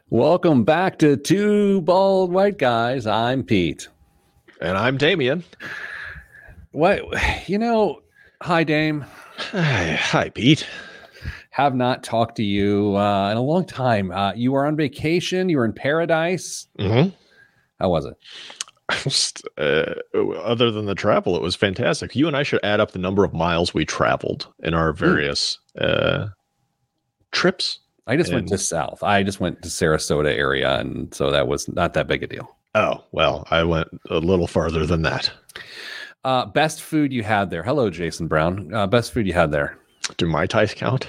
Welcome back to Two Bald White Guys. I'm Pete. And I'm Damien. What, hi, Dame. Hi, Pete. Have not talked to you in a long time. You were on vacation. You were in paradise. Mm-hmm. How was it? Other than the travel, it was fantastic. You and I should add up the number of miles we traveled in our various trips. I just went to South. I just went to Sarasota area, and so that was not that big a deal. Oh, well, I went a little farther than that. Best food you had there. Hello, Jason Brown. Best food you had there. Do Mai Tais count?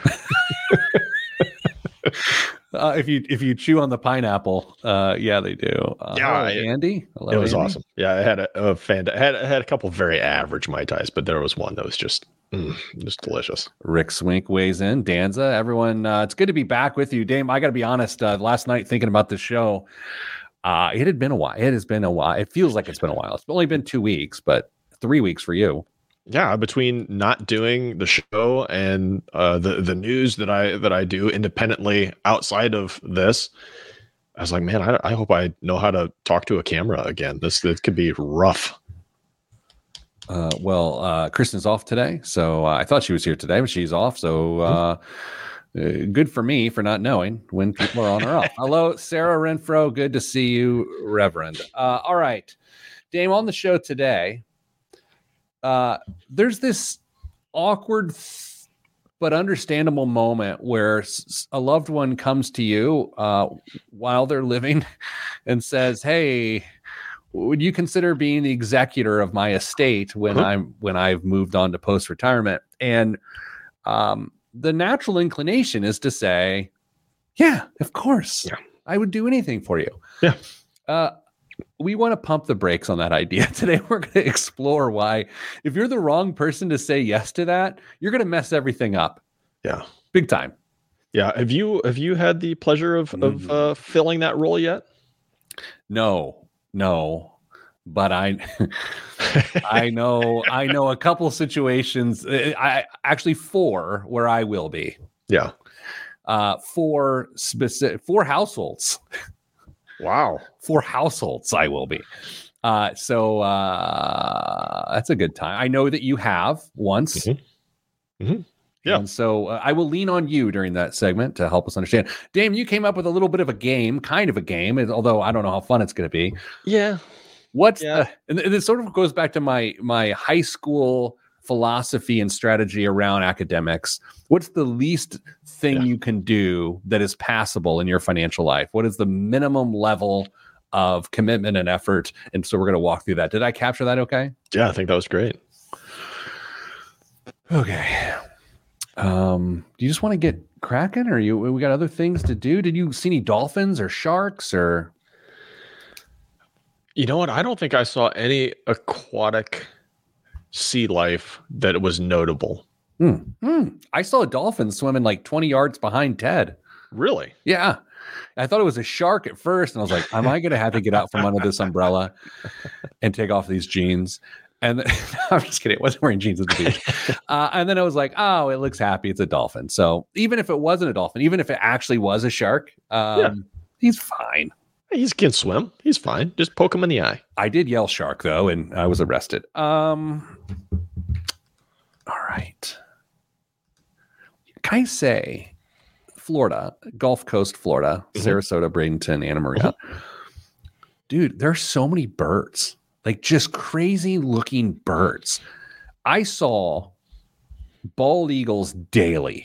If you chew on the pineapple, yeah, they do. Yeah, Andy. Hello, it was Andy. awesome. Yeah, I had had a couple very average Mai Tais, but there was one that was just delicious. Rick Swink weighs in. Danza, everyone, it's good to be back with you. Dame, I got to be honest, last night thinking about this show, it had been a while. It has been a while. It feels like it's been a while. It's only been 2 weeks, but 3 weeks for you. Yeah, between not doing the show and the news that I do independently outside of this, I was like, man, I hope I know how to talk to a camera again. This could be rough. Kristen's off today, so I thought she was here today, but she's off. So good for me for not knowing when people are on or off. Hello, Sarah Renfro. Good to see you, Reverend. All right, Dame, on the show today. There's this awkward but understandable moment where a loved one comes to you while they're living and says, "Hey, would you consider being the executor of my estate when I've moved on to post-retirement?" And the natural inclination is to say, "Yeah, of course. Yeah. I would do anything for you." Yeah. We want to pump the brakes on that idea. Today, we're going to explore why, if you're the wrong person to say yes to that, you're going to mess everything up. Yeah. Big time. Yeah. Have you had the pleasure of filling that role yet? No. But I know a couple situations. I actually 4 where I will be. Yeah. 4 households. Wow. 4 households I will be. So that's a good time. I know that you have once. Mm-hmm. Mm-hmm. Yeah. And so I will lean on you during that segment to help us understand. Dame, you came up with a little bit of a game, although I don't know how fun it's going to be. Yeah. And this sort of goes back to my high school philosophy and strategy around academics. What's the least thing you can do that is passable in your financial life? What is the minimum level of commitment and effort? And so we're going to walk through that. Did I capture that okay? Yeah, I think that was great. Okay. Do you just want to get cracking, or we got other things to do? Did you see any dolphins or sharks or? You know what? I don't think I saw any aquatic sea life that was notable. I saw a dolphin swimming like 20 yards behind Ted. Really? Yeah. I thought it was a shark at first, and I was like, am I going to have to get out from under this umbrella and take off these jeans? And I'm just kidding. I wasn't wearing jeans at the beach. And then I was like, oh, it looks happy. It's a dolphin. So even if it wasn't a dolphin, even if it actually was a shark, he's fine. He can swim. He's fine. Just poke him in the eye. I did yell shark, though, and I was arrested. All right. Can I say Florida, Gulf Coast, Florida, Sarasota, Bradenton, Anna Maria. Dude, there's so many birds, like just crazy looking birds. I saw bald eagles daily.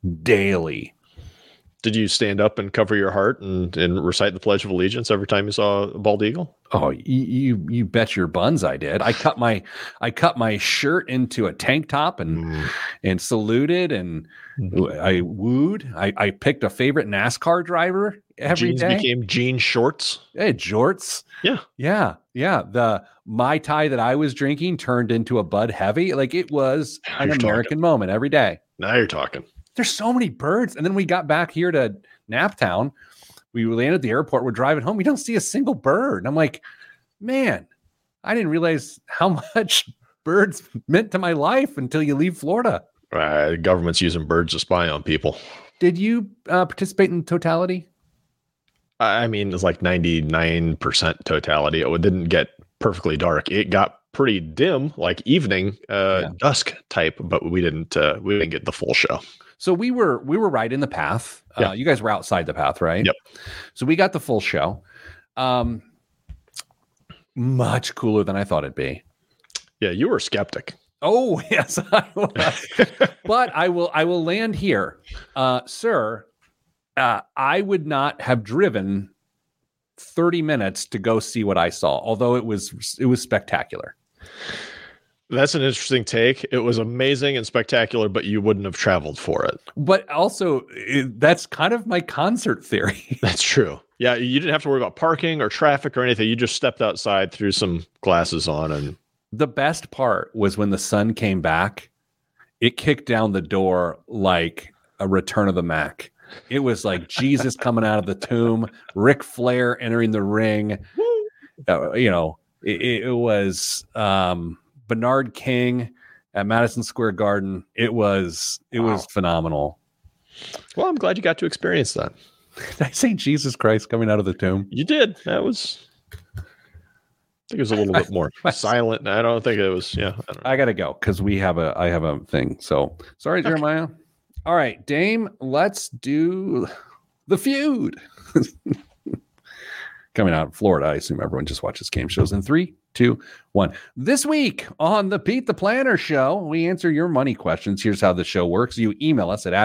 Did you stand up and cover your heart and recite the Pledge of Allegiance every time you saw a bald eagle? Oh, you bet your buns I did. I cut my shirt into a tank top and saluted, and I wooed. I picked a favorite NASCAR driver every day. Became jean shorts. Hey, jorts. Yeah. The Mai Tai that I was drinking turned into a Bud Heavy. Like, it was an American moment every day. Now you're talking. There's so many birds. And then we got back here to Naptown. We landed at the airport. We're driving home. We don't see a single bird. And I'm like, man, I didn't realize how much birds meant to my life until you leave Florida. The government's using birds to spy on people. Did you participate in totality? I mean, it's like 99% totality. It didn't get perfectly dark. It got pretty dim, like evening, dusk type, but we didn't get the full show. So we were right in the path. Yeah. You guys were outside the path, right? Yep. So we got the full show. Much cooler than I thought it'd be. Yeah, you were a skeptic. Oh, yes, I was. But I will land here. Sir, I would not have driven 30 minutes to go see what I saw, although it was spectacular. That's an interesting take. It was amazing and spectacular, but you wouldn't have traveled for it. But also, that's kind of my concert theory. That's true. Yeah, you didn't have to worry about parking or traffic or anything. You just stepped outside, threw some glasses on, and the best part was when the sun came back, it kicked down the door like a Return of the Mac. It was like Jesus coming out of the tomb, Ric Flair entering the ring. It was Bernard King at Madison Square Garden. It was phenomenal. Well, I'm glad you got to experience that. Did I say Jesus Christ coming out of the tomb? You did. That was... I think it was a little bit more silent. I don't think it was. Yeah, I gotta go because I have a thing. So sorry, Jeremiah. Okay. All right, Dame. Let's do the feud. Coming out of Florida, I assume everyone just watches game shows. In 3, 2, 1. This week on the Pete the Planner Show, we answer your money questions. Here's how the show works: you email us at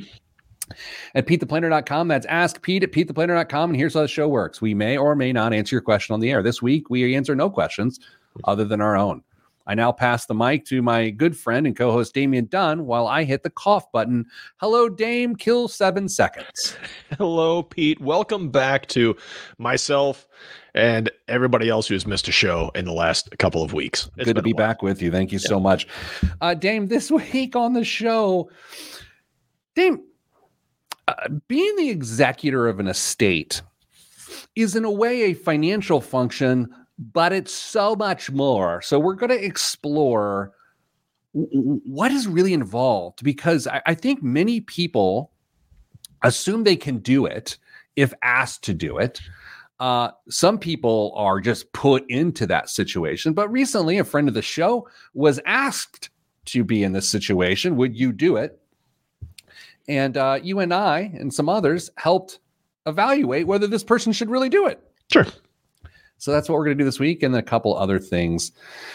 askpete@PeteThePlanner.com. That's askpete@PeteThePlanner.com. And here's how the show works. We may or may not answer your question on the air. This week, we answer no questions other than our own. I now pass the mic to my good friend and co-host Damian Dunn while I hit the cough button. Hello, Dame. Kill 7 seconds. Hello, Pete. Welcome back to myself and everybody else who's missed a show in the last couple of weeks. It's good to be back with you. Thank you so much. Dame, this week on the show, Dame, being the executor of an estate is in a way a financial function, but it's so much more. So we're going to explore what is really involved, because I think many people assume they can do it if asked to do it. Some people are just put into that situation. But recently, a friend of the show was asked to be in this situation. Would you do it? And you and I and some others helped evaluate whether this person should really do it. Sure. So that's what we're going to do this week, and a couple other things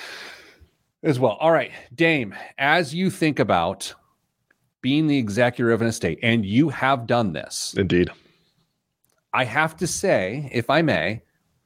as well. All right, Dame, as you think about being the executor of an estate, and you have done this. Indeed. I have to say, if I may,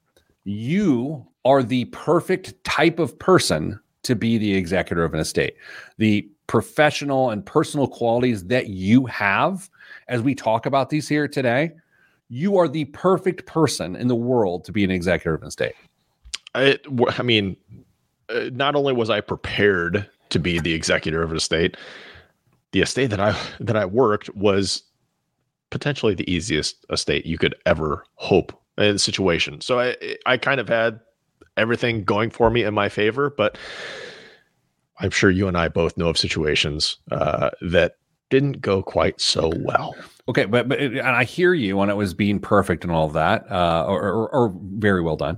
you are the perfect type of person to be the executor of an estate. The professional and personal qualities that you have, as we talk about these here today, you are the perfect person in the world to be an executor of an estate. I mean, not only was I prepared to be the executor of an estate, the estate that I worked was potentially the easiest estate you could ever hope in the situation. So I kind of had everything going for me in my favor, but I'm sure you and I both know of situations that didn't go quite so well. Okay, but and I hear you on it was being perfect and all of that, or very well done.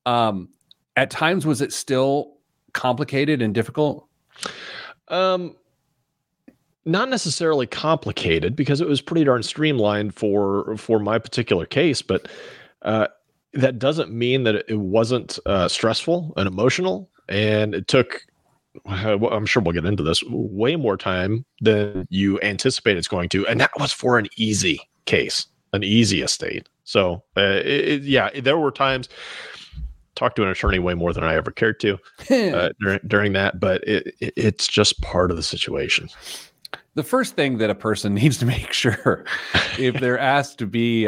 At times, was it still complicated and difficult? Not necessarily complicated, because it was pretty darn streamlined for my particular case, but that doesn't mean that it wasn't stressful and emotional, and it took, I'm sure we'll get into this, way more time than you anticipate it's going to. And that was for an easy case, an easy estate. So, there were times, talked to an attorney way more than I ever cared to during that, but it's just part of the situation. The first thing that a person needs to make sure if they're asked to be,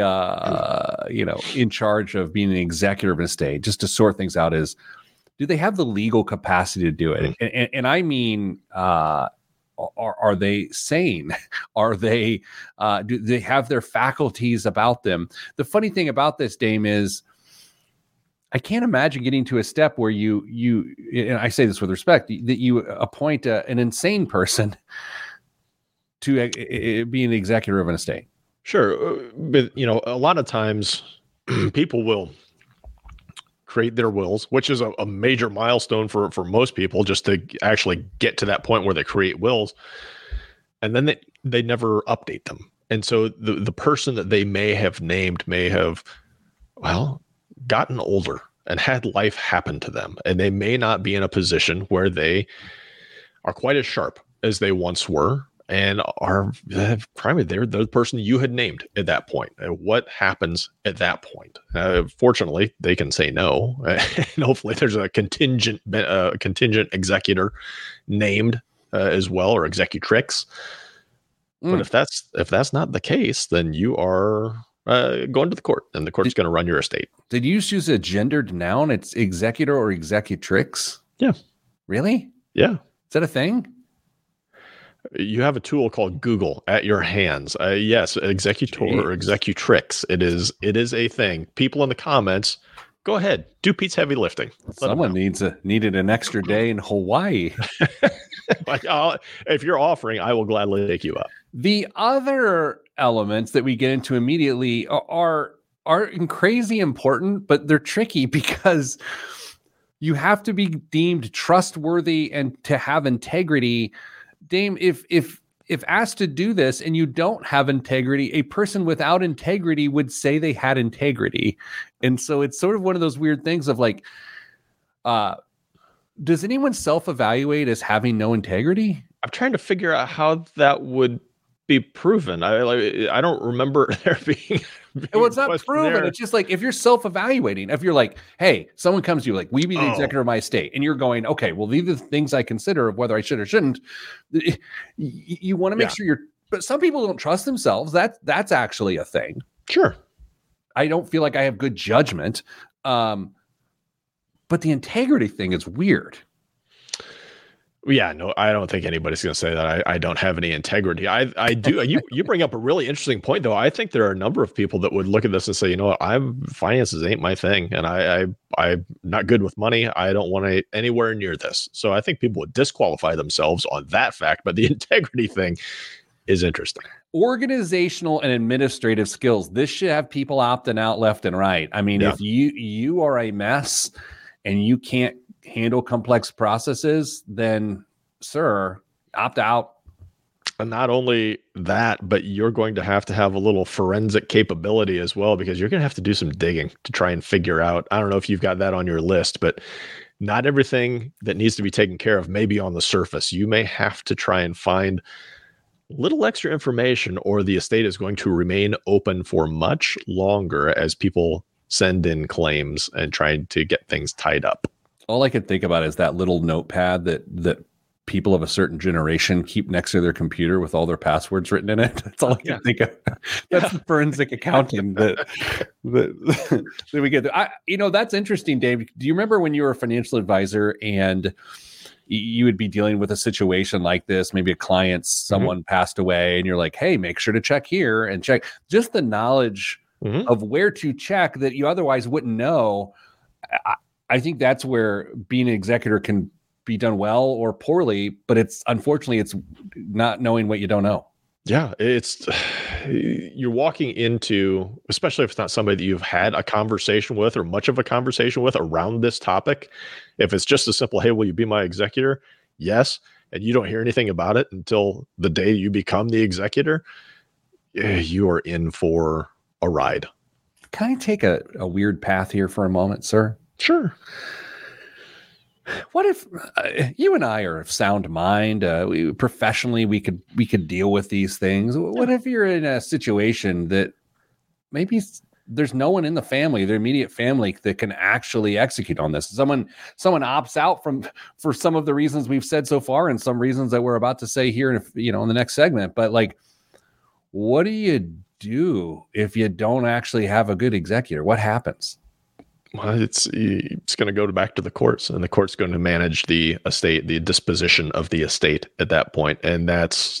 in charge of being an executive of an estate, just to sort things out, is, do they have the legal capacity to do it? And I mean, are they sane? Are they, do they have their faculties about them? The funny thing about this, Dame, is I can't imagine getting to a step where you, and I say this with respect, that you appoint an insane person to be an executor of an estate. Sure. But, a lot of times people will create their wills, which is a major milestone for most people, just to actually get to that point where they create wills, and then they never update them. And so the person that they may have named may have, well, gotten older and had life happen to them, and they may not be in a position where they are quite as sharp as they once were, and are probably they're the person you had named at that point. And what happens at that point? Fortunately, they can say no, and hopefully there's a contingent executor named as well, or executrix. But if that's not the case, then you are going to the court, and the court's going to run your estate. Did you use a gendered noun? It's executor or executrix? Yeah. Really? Yeah. Is that a thing? You have a tool called Google at your hands. Yes, executor or executrix. It is a thing. People in the comments, go ahead, do Pete's heavy lifting. Someone needed an extra day in Hawaii. If you're offering, I will gladly take you up. The other elements that we get into immediately are crazy important, but they're tricky because you have to be deemed trustworthy and to have integrity. Dame, if asked to do this and you don't have integrity, a person without integrity would say they had integrity. And so it's sort of one of those weird things of like, does anyone self-evaluate as having no integrity? I'm trying to figure out how that would be proven. I don't remember there being well, it's not proven. There. It's just like, if you're self-evaluating, if you're like, hey, someone comes to you like, will you be the executor of my estate? And you're going, okay, well, these are the things I consider of whether I should or shouldn't. You want to make sure but some people don't trust themselves. That's actually a thing. Sure. I don't feel like I have good judgment. But the integrity thing is weird. Yeah, no, I don't think anybody's going to say that I don't have any integrity. I do. You bring up a really interesting point, though. I think there are a number of people that would look at this and say, you know what, finances ain't my thing, and I'm not good with money. I don't want to anywhere near this. So I think people would disqualify themselves on that fact. But the integrity thing is interesting. Organizational and administrative skills. This should have people opting out left and right. I mean, if you are a mess and you can't handle complex processes, then sir, opt out. And not only that, but you're going to have a little forensic capability as well, because you're going to have to do some digging to try and figure out. I don't know if you've got that on your list, but not everything that needs to be taken care of may be on the surface. You may have to try and find little extra information, or the estate is going to remain open for much longer as people send in claims and try to get things tied up. All I could think about is that little notepad that people of a certain generation keep next to their computer with all their passwords written in it. That's all I can think of. That's forensic accounting that we get. That's interesting, Dave. Do you remember when you were a financial advisor and you would be dealing with a situation like this? Maybe a client, someone passed away, and you're like, hey, make sure to check here and check. Just the knowledge of where to check that you otherwise wouldn't know. I think that's where being an executor can be done well or poorly, but unfortunately it's not knowing what you don't know. Yeah, you're walking into, especially if it's not somebody that you've had a conversation with or much of a conversation with around this topic. If it's just a simple, hey, will you be my executor? Yes. And you don't hear anything about it until the day you become the executor, you are in for a ride. Can I take a weird path here for a moment, sir? Sure. What if you and I are of sound mind? Professionally, we could deal with these things. What if you're in a situation that maybe there's no one in the family, their immediate family, that can actually execute on this? Someone opts out for some of the reasons we've said so far, and some reasons that we're about to say here in the next segment. But like, what do you do if you don't actually have a good executor? What happens? Well, it's going to go back to the courts, and the court's going to manage the estate, the disposition of the estate at that point, and that's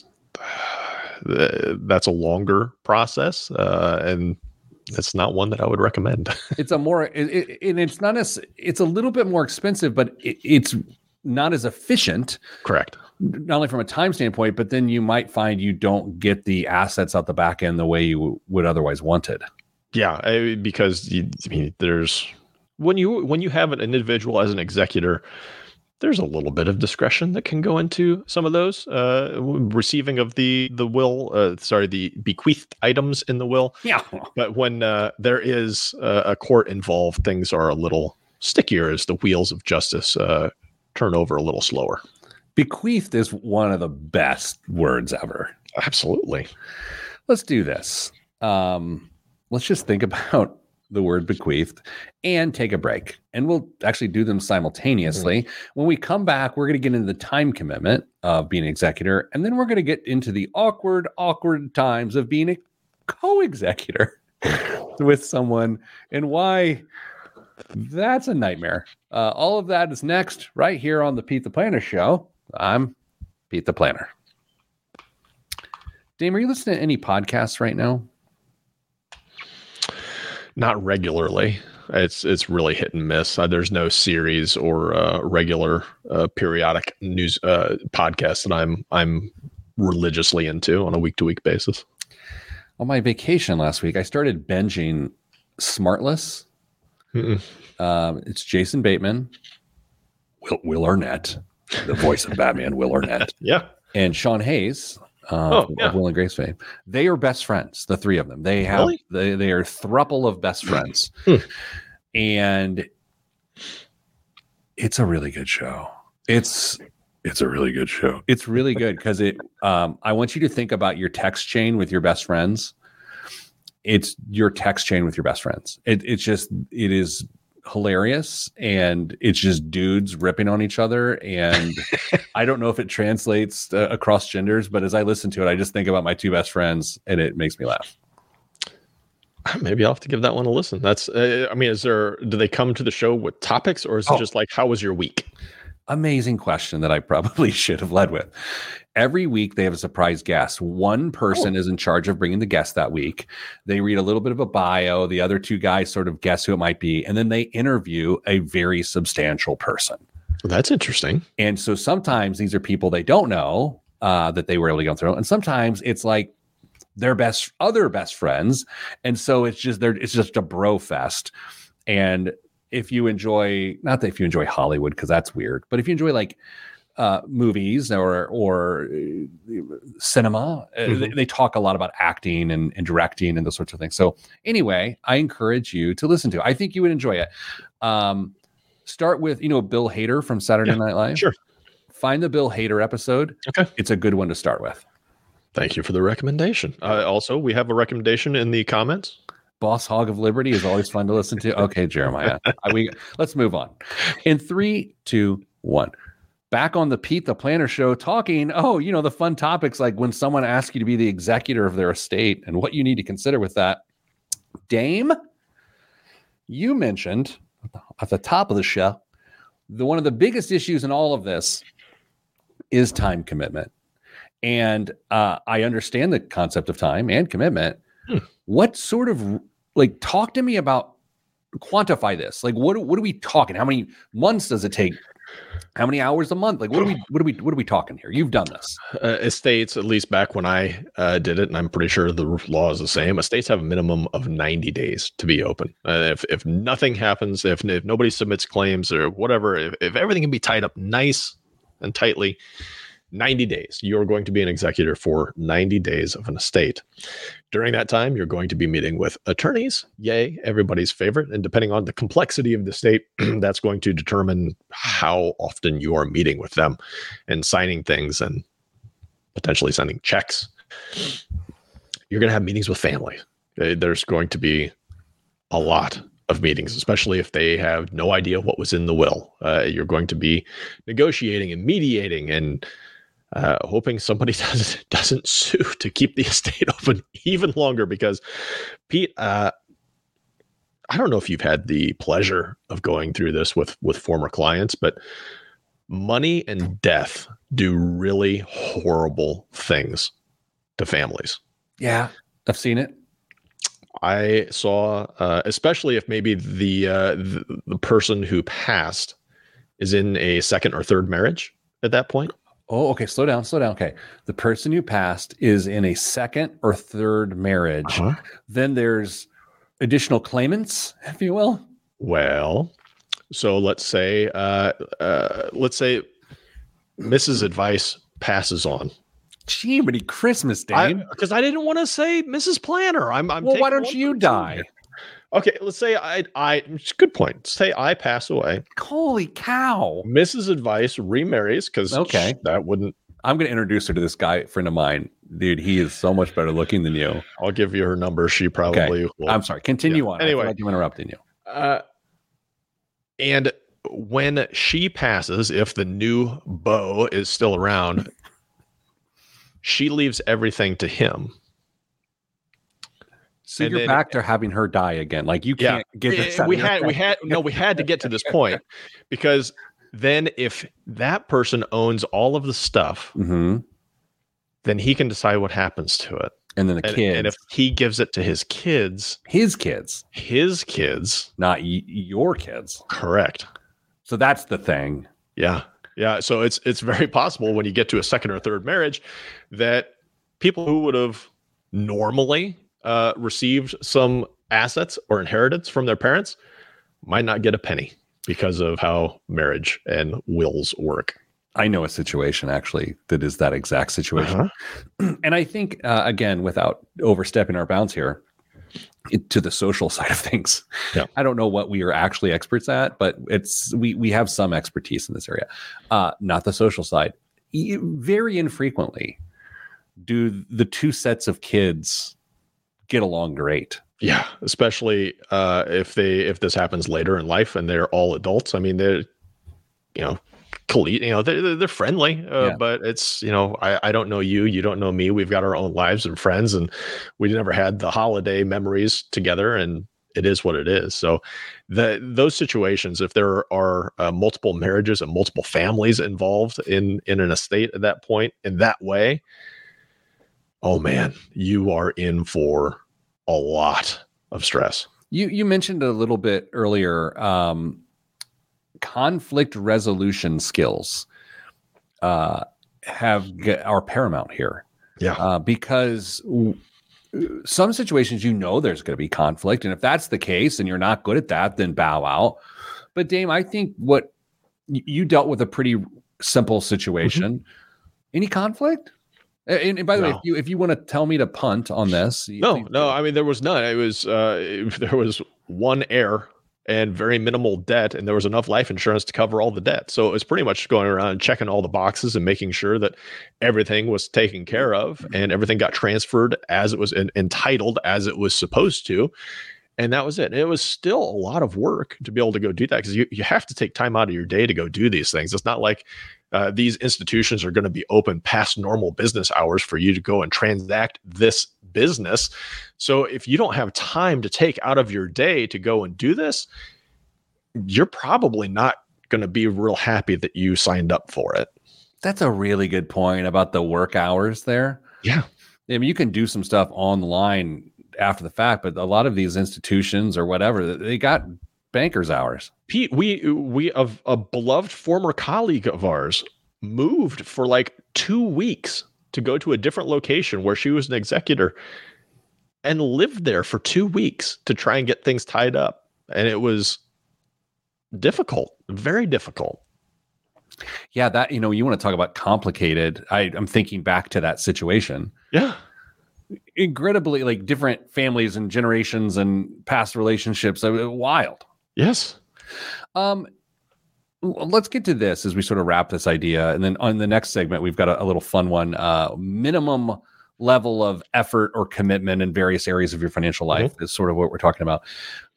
a longer process, and it's not one that I would recommend. It's it's a little bit more expensive, but it's not as efficient. Correct. Not only from a time standpoint, but then you might find you don't get the assets out the back end the way you would otherwise wanted. Yeah, because I mean, there's when you have an individual as an executor, there's a little bit of discretion that can go into some of those receiving of the will, the bequeathed items in the will. Yeah. But when there is a court involved, things are a little stickier as the wheels of justice turn over a little slower. Bequeathed is one of the best words ever. Absolutely. Let's do this. Let's just think about the word bequeathed and take a break. And we'll actually do them simultaneously. Mm-hmm. When we come back, we're going to get into the time commitment of being an executor. And then we're going to get into the awkward times of being a co-executor with someone and why that's a nightmare. All of that is next right here on the Pete the Planner Show. I'm Pete the Planner. Dame, are you listening to any podcasts right now? Not regularly. It's really hit and miss. There's no series or regular periodic news podcast that I'm religiously into on a week-to-week basis. On my vacation last week, I started binging Smartless. It's Jason Bateman, Will Arnett, the voice of Batman, Will Arnett. Yeah. And Sean Hayes. Of Will and Grace fame. They are best friends, the three of them. They have they are throuple of best friends. And it's a really good show. It's a really good show. It's really good because I want you to think about your text chain with your best friends. It's your text chain with your best friends. It is hilarious, and it's just dudes ripping on each other, and I don't know if it translates across genders, but as I listen to it, I just think about my two best friends and it makes me laugh. Maybe I'll have to give that one a listen. That's I mean, do they come to the show with topics, or is it just like, how was your week? Amazing question that I probably should have led with. Every week they have a surprise guest. One person is in charge of bringing the guest that week. They read a little bit of a bio. The other two guys sort of guess who it might be. And then they interview a very substantial person. Well, that's interesting. And so sometimes these are people they don't know that they were able to go through. And sometimes it's like their other best friends. And so it's just a bro fest. And if you enjoy, not that if you enjoy Hollywood, because that's weird, but if you enjoy like movies or cinema, they talk a lot about acting and directing and those sorts of things. So anyway, I encourage you to listen to it. I think you would enjoy it. Start with, Bill Hader from Saturday Night Live. Sure. Find the Bill Hader episode. Okay. It's a good one to start with. Thank you for the recommendation. Also, we have a recommendation in the comments. Boss Hog of Liberty is always fun to listen to. Okay, Jeremiah. Let's move on. In 3, 2, 1. Back on the Pete the Planner Show talking, the fun topics like when someone asks you to be the executor of their estate and what you need to consider with that. Dame, you mentioned at the top of the show, one of the biggest issues in all of this is time commitment. And I understand the concept of time and commitment. What sort of, talk to me about, quantify this. Like, what are we talking? How many months does it take? How many hours a month? Like, what are we talking here? You've done this. Estates, at least back when I did it, and I'm pretty sure the law is the same. Estates have a minimum of 90 days to be open. If nothing happens, if nobody submits claims or whatever, if everything can be tied up nice and tightly, 90 days. You're going to be an executor for 90 days of an estate. During that time, you're going to be meeting with attorneys. Yay, everybody's favorite. And depending on the complexity of the estate, that's going to determine how often you are meeting with them and signing things and potentially sending checks. You're going to have meetings with family. There's going to be a lot of meetings, especially if they have no idea what was in the will. You're going to be negotiating and mediating and hoping somebody doesn't sue to keep the estate open even longer. Because Pete, I don't know if you've had the pleasure of going through this with former clients, but money and death do really horrible things to families. Yeah, I've seen it. I saw, especially if maybe the person who passed is in a second or third marriage at that point. Oh, okay. Slow down. Okay. The person who passed is in a second or third marriage. Then there's additional claimants, if you will? Well, so let's say Mrs. Advice passes on. Gee, many Christmas, Dane. Because I didn't want to say Mrs. Planner. I'm well, why don't you die? Okay, let's say good point. Say I pass away. Holy cow. Mrs. Advice remarries because that wouldn't. I'm going to introduce her to this guy, friend of mine. Dude, he is so much better looking than you. I'll give you her number. She probably will. I'm sorry. Continue on. Anyway. I feel like I'm interrupting you. And when she passes, if the new beau is still around, she leaves everything to him. So and you're back to having her die again. Like you can't get this. We had to get to this point because then if that person owns all of the stuff, then he can decide what happens to it. And then the kids. And if he gives it to his kids, not your kids. Correct. So that's the thing. Yeah. Yeah. So it's very possible when you get to a second or third marriage that people who would have normally received some assets or inheritance from their parents might not get a penny because of how marriage and wills work. I know a situation actually that is that exact situation. And I think, again, without overstepping our bounds here, to the social side of things, I don't know what we are actually experts at, but we have some expertise in this area. Not the social side. Very infrequently do the two sets of kids get along great. Yeah, especially if this happens later in life and they're all adults. I mean, they're they're friendly, but it's I don't know you don't know me. We've got our own lives and friends, and we never had the holiday memories together, and it is what it is. So those situations, if there are multiple marriages and multiple families involved in an estate at that point in that way, oh man, you are in for a lot of stress. You mentioned a little bit earlier, conflict resolution skills are paramount here. Yeah. Because some situations, there's going to be conflict. And if that's the case and you're not good at that, then bow out. But Dame, I think what you dealt with a pretty simple situation. Any conflict? And by the way, if you want to tell me to punt on this. No. I mean, there was none. It was, there was one heir and very minimal debt, and there was enough life insurance to cover all the debt. So it was pretty much going around and checking all the boxes and making sure that everything was taken care of and everything got transferred as it was entitled as it was supposed to. And that was it. It was still a lot of work to be able to go do that because you have to take time out of your day to go do these things. It's not like these institutions are going to be open past normal business hours for you to go and transact this business. So if you don't have time to take out of your day to go and do this, you're probably not going to be real happy that you signed up for it. That's a really good point about the work hours there. Yeah. I mean, you can do some stuff online after the fact, but a lot of these institutions or whatever, they got banker's hours. Pete, we of a beloved former colleague of ours moved for like 2 weeks to go to a different location where she was an executor and lived there for 2 weeks to try and get things tied up. And it was difficult, very difficult. Yeah, that, you want to talk about complicated. I'm thinking back to that situation. Yeah. Incredibly, like, different families and generations and past relationships. Wild. Yes. Let's get to this as we sort of wrap this idea. And then on the next segment, we've got a little fun one. Minimum level of effort or commitment in various areas of your financial life is sort of what we're talking about.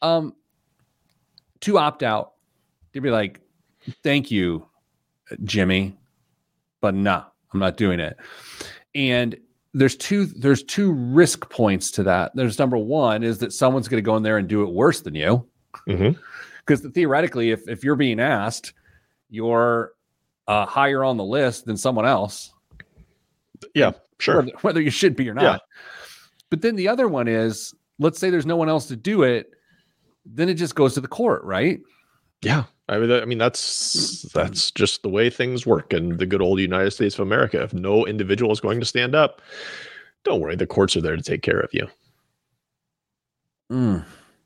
To opt out, to be like, thank you, Jimmy, but no, I'm not doing it. And there's two risk points to that. There's number one is that someone's going to go in there and do it worse than you. Because theoretically, if you're being asked, you're higher on the list than someone else. Yeah, sure. Whether you should be or not. Yeah. But then the other one is, let's say there's no one else to do it, then it just goes to the court, right? Yeah. I mean that's just the way things work in the good old United States of America. If no individual is going to stand up, don't worry, the courts are there to take care of you.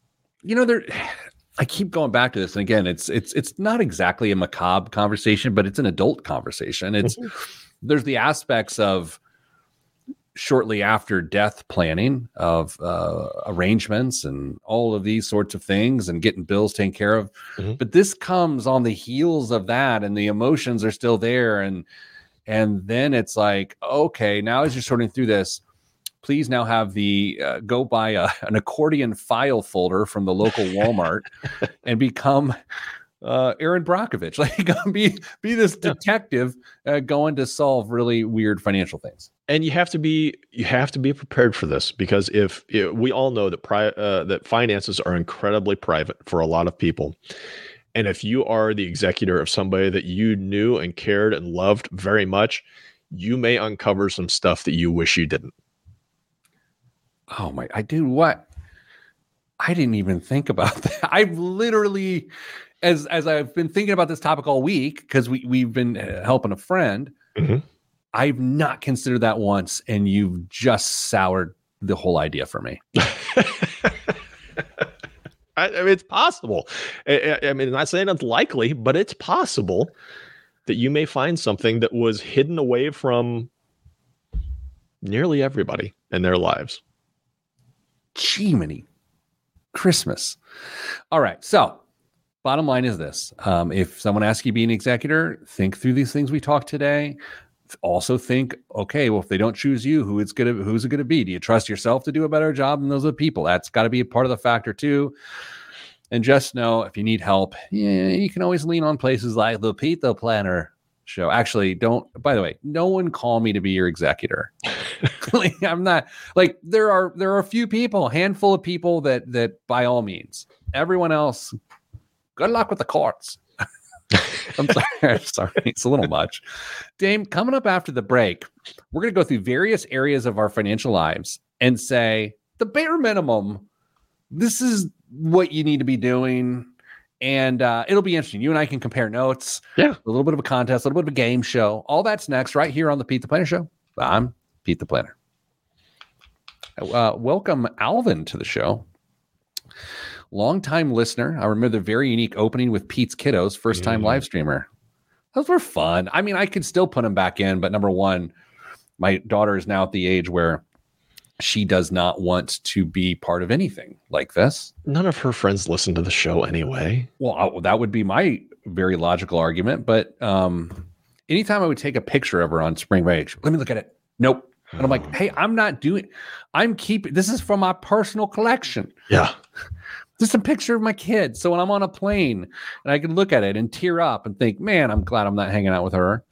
there. I keep going back to this, and again, it's not exactly a macabre conversation, but it's an adult conversation. There's the aspects of shortly after death planning, of arrangements and all of these sorts of things, and getting bills taken care of. But this comes on the heels of that, and the emotions are still there, and then it's like, okay, now as you're sorting through this, please now have the go buy an accordion file folder from the local Walmart and become Aaron Brockovich. Like, be this detective going to solve really weird financial things. And you have to be prepared for this, because if we all know that that finances are incredibly private for a lot of people. And if you are the executor of somebody that you knew and cared and loved very much, you may uncover some stuff that you wish you didn't. Oh my, I do what? I didn't even think about that. I've literally, as I've been thinking about this topic all week, because we've been helping a friend, I've not considered that once, and you've just soured the whole idea for me. I mean, it's possible. I mean, I'm not saying it's likely, but it's possible that you may find something that was hidden away from nearly everybody in their lives. Jiminy Christmas. All right. So bottom line is this. If someone asks you to be an executor, think through these things we talked today. Also think, okay, well, if they don't choose you, who's it going to be? Do you trust yourself to do a better job than those other people? That's got to be a part of the factor too. And just know, if you need help, you can always lean on places like the Pete the Planner show. Actually, by the way, no one call me to be your executor. Like, I'm not, like, there are a few people, a handful of people that by all means. Everyone else, good luck with the courts. I'm sorry, it's a little much. Dame, coming up after the break, we're going to go through various areas of our financial lives and say the bare minimum, this is what you need to be doing. And it'll be interesting. You and I can compare notes. Yeah. A little bit of a contest, a little bit of a game show. All that's next right here on the Pete the Planner Show. I'm Pete the Planner. Welcome Alvin to the show. Longtime listener. I remember the very unique opening with Pete's Kiddos, first time live streamer. Those were fun. I mean, I could still put them back in, but number one, my daughter is now at the age where she does not want to be part of anything like this. None of her friends listen to the show anyway. Well, that would be my very logical argument. But anytime I would take a picture of her on spring break, let me look at it. Nope. And I'm like, hey, this is from my personal collection. Yeah. Just a picture of my kid. So when I'm on a plane and I can look at it and tear up and think, man, I'm glad I'm not hanging out with her.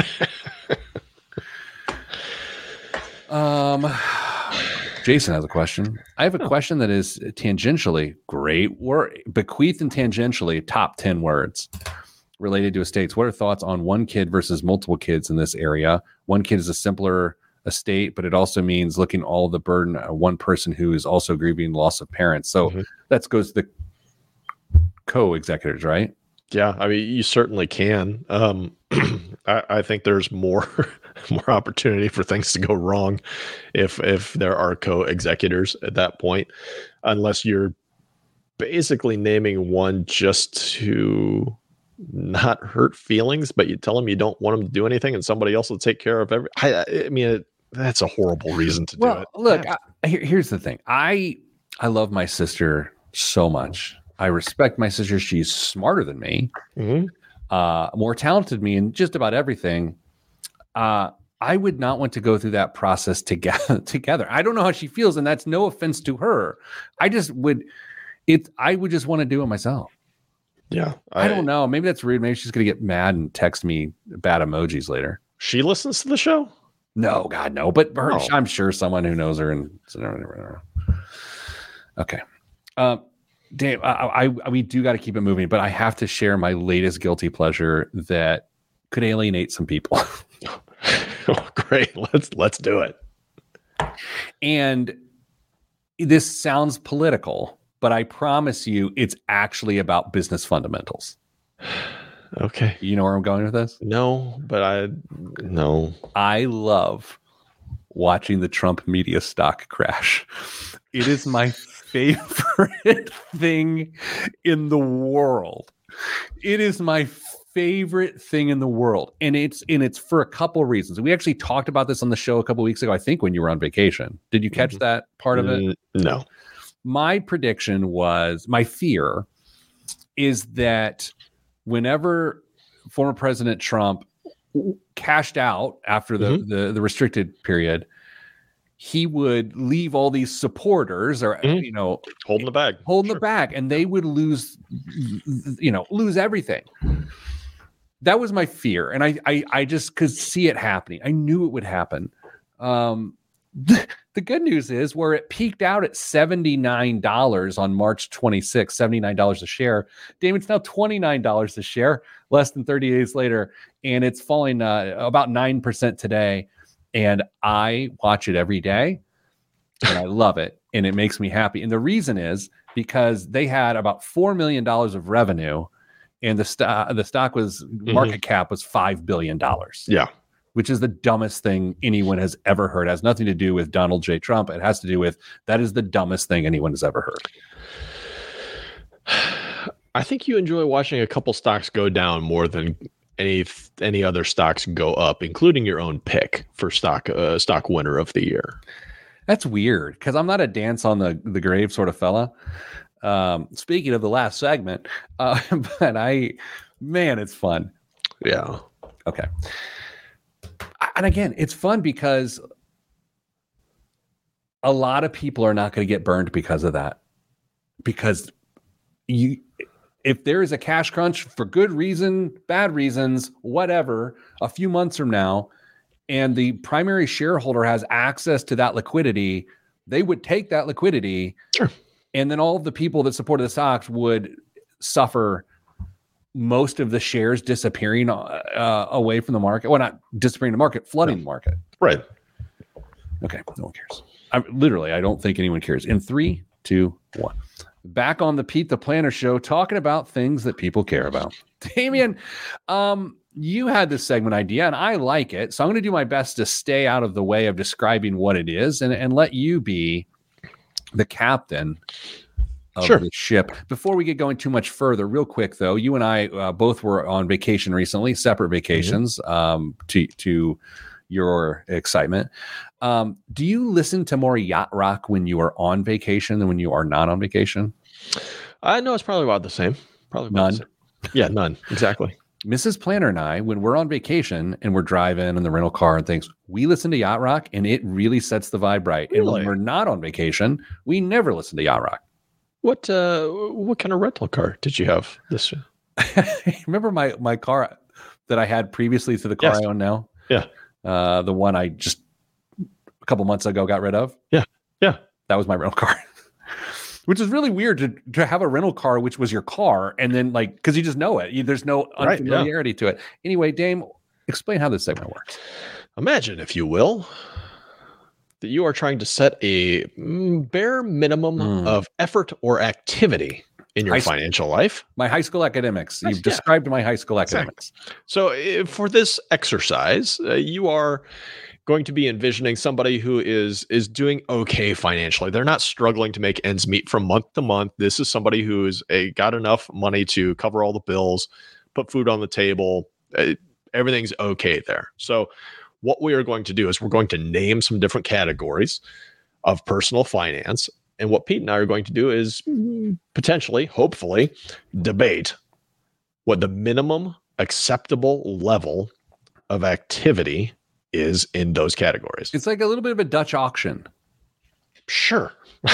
Jason has a question. I have a question that is tangentially great. Bequeathed and tangentially top 10 words related to estates. What are thoughts on one kid versus multiple kids in this area? One kid is a simpler estate, but it also means looking all the burden on one person who is also grieving loss of parents. So that goes to the co-executors, right? Yeah, I mean, you certainly can. I think there's more opportunity for things to go wrong if there are co-executors at that point, unless you're basically naming one just to not hurt feelings, but you tell them you don't want them to do anything and somebody else will take care of I mean, that's a horrible reason to do it. Look, here's the thing. I love my sister so much. I respect my sister. She's smarter than me, more talented than me in just about everything. I would not want to go through that process together. I don't know how she feels, and that's no offense to her. I would just want to do it myself. Yeah. I don't know. Maybe that's rude. Maybe she's going to get mad and text me bad emojis later. She listens to the show? No, God, no. But I'm sure someone who knows her. And okay. Dave, we do got to keep it moving, but I have to share my latest guilty pleasure that could alienate some people. Oh, great. Let's do it. And this sounds political, but I promise you it's actually about business fundamentals. Okay. You know where I'm going with this? No, but I love watching the Trump media stock crash. It is my favorite thing in the world. It is my favorite thing in the world. And it's for a couple of reasons. We actually talked about this on the show a couple of weeks ago, I think, when you were on vacation. Did you catch that part of it? No. My prediction was, my fear is that whenever former President Trump cashed out after the restricted period, he would leave all these supporters or holding the bag, and they would lose everything. That was my fear, and I just could see it happening. I knew it would happen. The good news is, where it peaked out at $79 on March 26th, $79 a share, Damon, it's now $29 a share, less than 30 days later, and it's falling about 9% today. And I watch it every day, and I love it, and it makes me happy. And the reason is because they had about $4 million of revenue, and the stock was market cap was $5 billion. Yeah. Which is the dumbest thing anyone has ever heard. It has nothing to do with Donald J. Trump. It has to do with, that is the dumbest thing anyone has ever heard. I think you enjoy watching a couple stocks go down more than any other stocks go up, including your own pick for stock winner of the year. That's weird, because I'm not a dance on the grave sort of fella. Speaking of the last segment, but it's fun. Yeah. Okay. And again, it's fun because a lot of people are not going to get burned because of that. Because if there is a cash crunch for good reason, bad reasons, whatever, a few months from now, and the primary shareholder has access to that liquidity, they would take that liquidity. Sure. And then all of the people that supported the stocks would suffer most of the shares disappearing away from the market. Well, not disappearing the market, flooding the market. Right. Okay, no one cares. I don't think anyone cares. In 3, 2, 1. Back on the Pete the Planner show, talking about things that people care about. Damien, you had this segment idea, and I like it. So I'm going to do my best to stay out of the way of describing what it is and let you be the captain of the ship. Before we get going too much further, real quick though, you and I both were on vacation recently, separate vacations, to your excitement. Do you listen to more yacht rock when you are on vacation than when you are not on vacation? I know it's probably about the same. Probably about none. The same. Yeah, none. Exactly. Mrs. Planner and I, when we're on vacation and we're driving in the rental car and things, we listen to yacht rock, and it really sets the vibe right. Really? And when we're not on vacation, we never listen to yacht rock. What kind of rental car did you have this? Remember my car that I had previously to the car I own now? Yeah. The one I just a couple months ago got rid of? Yeah. Yeah. That was my rental car. Which is really weird to have a rental car, which was your car, and then because you just know it. There's no unfamiliarity to it. Anyway, Dame, explain how this segment works. Imagine, if you will, that you are trying to set a bare minimum of effort or activity in your financial life. My high school academics. You've described my high school academics. Exactly. So for this exercise, you are going to be envisioning somebody who is doing okay financially. They're not struggling to make ends meet from month to month. This is somebody who's got enough money to cover all the bills, put food on the table. Everything's okay there. So what we are going to do is we're going to name some different categories of personal finance. And what Pete and I are going to do is potentially, hopefully, debate what the minimum acceptable level of activity is in those categories. It's like a little bit of a Dutch auction. Sure.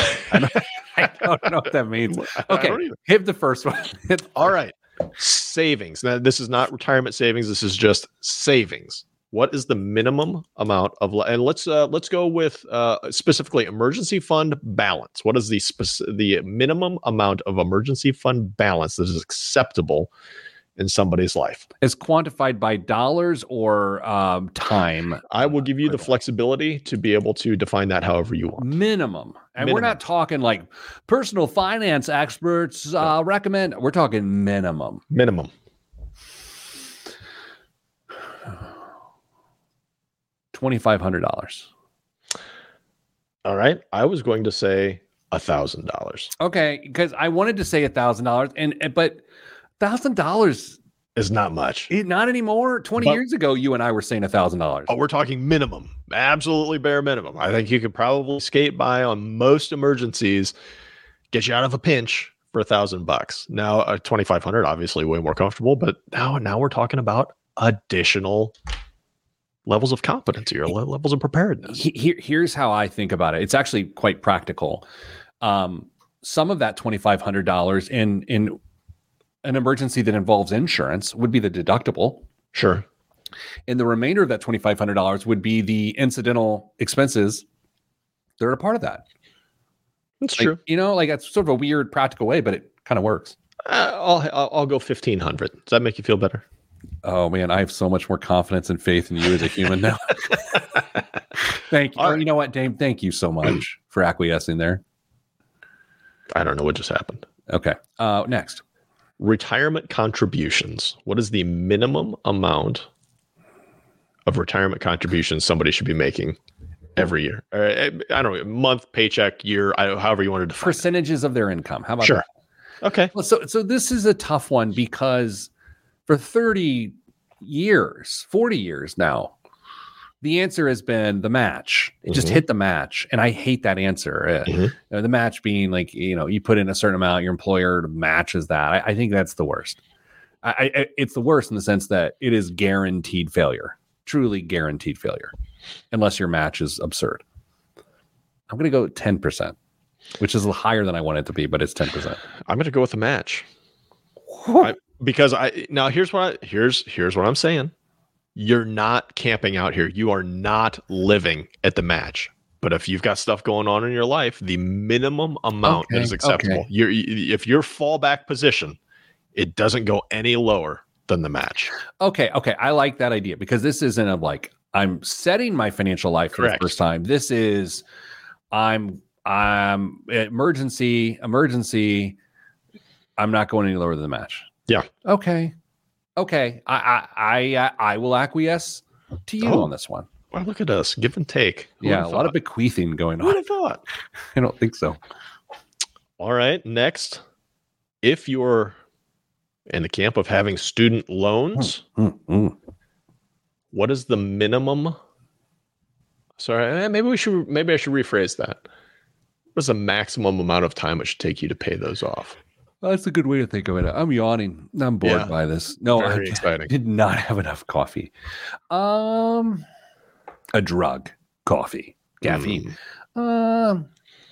I don't know what that means. Okay, hit the first one. All right. Savings. Now, this is not retirement savings. This is just savings. What is the minimum amount of, and let's go with specifically emergency fund balance. What is the minimum amount of emergency fund balance that is acceptable in somebody's life? Is quantified by dollars or time? I will give you the flexibility to be able to define that however you want. Minimum. And we're not talking like personal finance experts recommend. We're talking minimum. Minimum. $2,500. All right. I was going to say $1,000. Okay, because I wanted to say $1,000, but $1,000 is not much. Not anymore. 20 years ago, you and I were saying $1,000. Oh, we're talking minimum, absolutely bare minimum. I think you could probably skate by on most emergencies, get you out of a pinch for $1,000. Now, $2,500, obviously way more comfortable, but now we're talking about additional levels of competency or levels of preparedness. Here's how I think about it. It's actually quite practical. Some of that $2,500 in an emergency that involves insurance would be the deductible. Sure. And the remainder of that $2,500 would be the incidental expenses that are a part of that. That's true. That's sort of a weird practical way, but it kind of works. I'll go $1,500. Does that make you feel better? Oh man, I have so much more confidence and faith in you as a human now. Thank you. Right. You know what, Dame? Thank you so much for acquiescing there. I don't know what just happened. Okay. Next. Retirement contributions. What is the minimum amount of retirement contributions somebody should be making every year? I don't know, month, paycheck, year, however you want to define percentages of their income. How about that? Okay. Well, so this is a tough one because for 30 years, 40 years now, the answer has been the match. Just hit the match. And I hate that answer. The match being like, you put in a certain amount, your employer matches that. I think that's the worst. It's the worst in the sense that it is guaranteed failure, truly guaranteed failure, unless your match is absurd. I'm going to go 10%, which is a little higher than I want it to be, but it's 10%. I'm going to go with a match. Because here's what I'm saying. You're not camping out here. You are not living at the match. But if you've got stuff going on in your life, the minimum amount that is acceptable. If your fallback position, it doesn't go any lower than the match. Okay. I like that idea because this isn't I'm setting my financial life for the first time. This is I'm emergency. I'm not going any lower than the match. Yeah. Okay. I will acquiesce to you on this one. Well, look at us, give and take. A lot of bequeathing going on. Who would have thought? I don't think so. All right. Next, if you're in the camp of having student loans, what is the minimum? Sorry, maybe I should rephrase that. What's the maximum amount of time it should take you to pay those off? Well, that's a good way to think of it. I'm yawning. I'm bored by this. No, exciting. Did not have enough coffee. A drug, coffee, caffeine. 10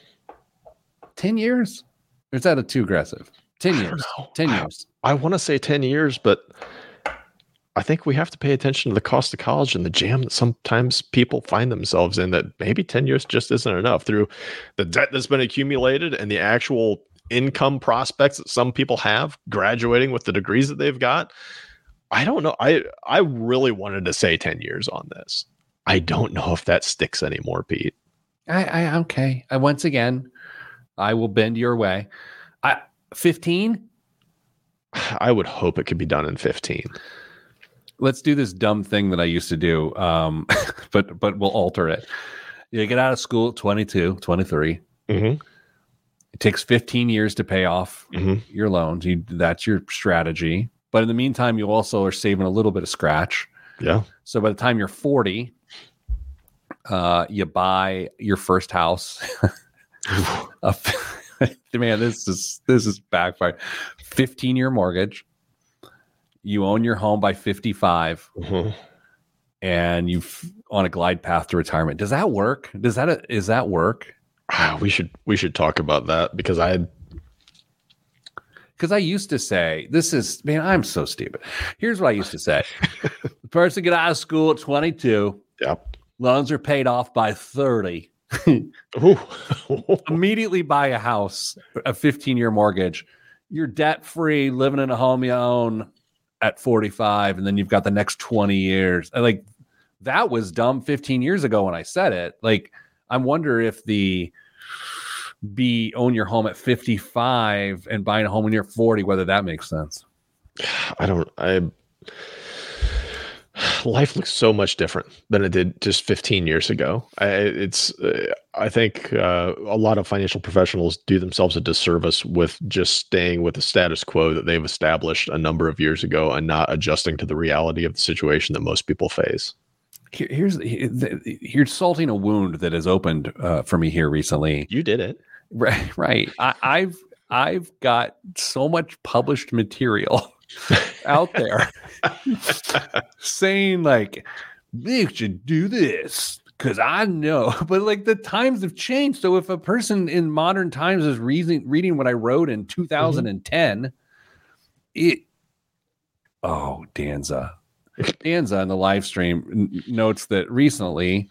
years? Or is that too aggressive? 10 years. 10 years. I want to say 10 years, but I think we have to pay attention to the cost of college and the jam that sometimes people find themselves in, that maybe 10 years just isn't enough through the debt that's been accumulated and the actual income prospects that some people have graduating with the degrees that they've got. I don't know. I really wanted to say 10 years on this. I don't know if that sticks anymore, Pete. Okay. Once again, I will bend your way. 15? I would hope it could be done in 15. Let's do this dumb thing that I used to do, but we'll alter it. You get out of school at 22, 23. Mm-hmm. It takes 15 years to pay off your loans. That's your strategy. But in the meantime, you also are saving a little bit of scratch. Yeah. So by the time you're 40, you buy your first house. Man, this is backfired. 15-year mortgage. You own your home by 55, and you've on a glide path to retirement. Does that work? Is that work? We should talk about that because I used to say, I'm so stupid. Here's what I used to say. The person get out of school at 22. Yep. Loans are paid off by 30. Immediately buy a house, a 15-year mortgage. You're debt-free, living in a home you own at 45, and then you've got the next 20 years. That was dumb 15 years ago when I said it. I wonder if own your home at 55 and buying a home when you're 40, whether that makes sense. Life looks so much different than it did just 15 years ago. I think a lot of financial professionals do themselves a disservice with just staying with the status quo that they've established a number of years ago and not adjusting to the reality of the situation that most people face. You're salting a wound that has opened for me here recently. You did it. Right. I've got so much published material out there saying like, they should do this because I know, but like the times have changed. So if a person in modern times is reading what I wrote in 2010, Danza in the live stream notes that recently,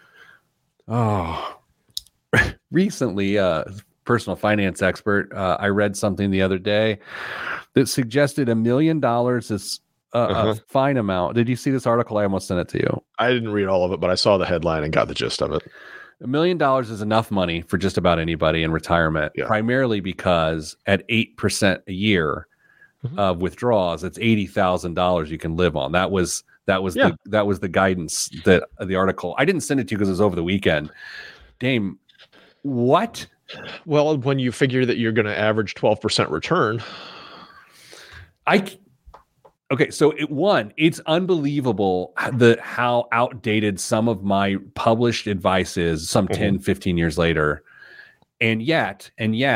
personal finance expert, I read something the other day that suggested $1 million is a fine amount. Did you see this article? I almost sent it to you. I didn't read all of it, but I saw the headline and got the gist of it. $1 million is enough money for just about anybody in retirement, primarily because at 8% a year of withdrawals, it's $80,000 you can live on. That was the guidance that the article. I didn't send it to you because it was over the weekend. Dame, what? Well, when you figure that you're going to average 12% return, so it's unbelievable how outdated some of my published advice is some 10, 15 years later. And yet,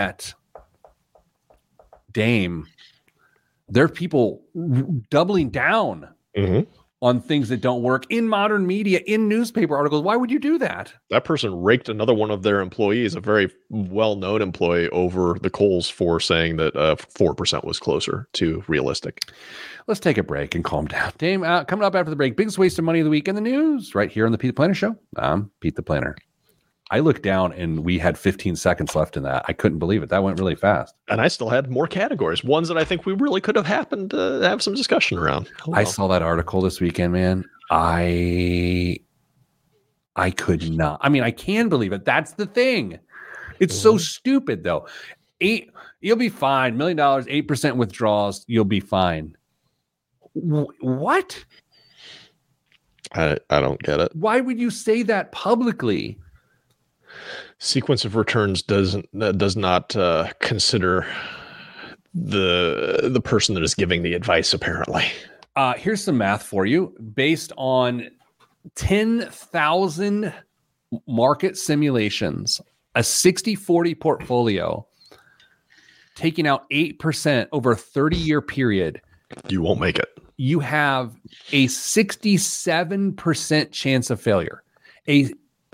Dame, there are people doubling down on things that don't work in modern media, in newspaper articles. Why would you do that? That person raked another one of their employees, a very well-known employee, over the coals for saying that 4% was closer to realistic. Let's take a break and calm down. Dame, coming up after the break, biggest waste of money of the week in the news, right here on the Pete the Planner Show. I'm Pete the Planner. I looked down and we had 15 seconds left in that. I couldn't believe it. That went really fast. And I still had more categories, ones that I think we really could have happened to have some discussion around. I saw that article this weekend, man. I could not. I mean, I can believe it. That's the thing. It's so stupid, though. You'll be fine. $1 million, 8% withdrawals. You'll be fine. What? I don't get it. Why would you say that publicly? Sequence of returns does not consider the person that is giving the advice, apparently. Here's some math for you. Based on 10,000 market simulations, a 60-40 portfolio, taking out 8% over a 30-year period. You won't make it. You have a 67% chance of failure. A